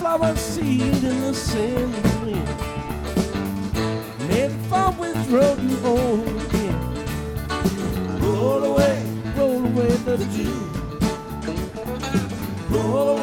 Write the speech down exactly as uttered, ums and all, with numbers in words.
sunflower seed in the sand wind. Maybe far with rolling home again. Roll away, roll away the dew. Roll away.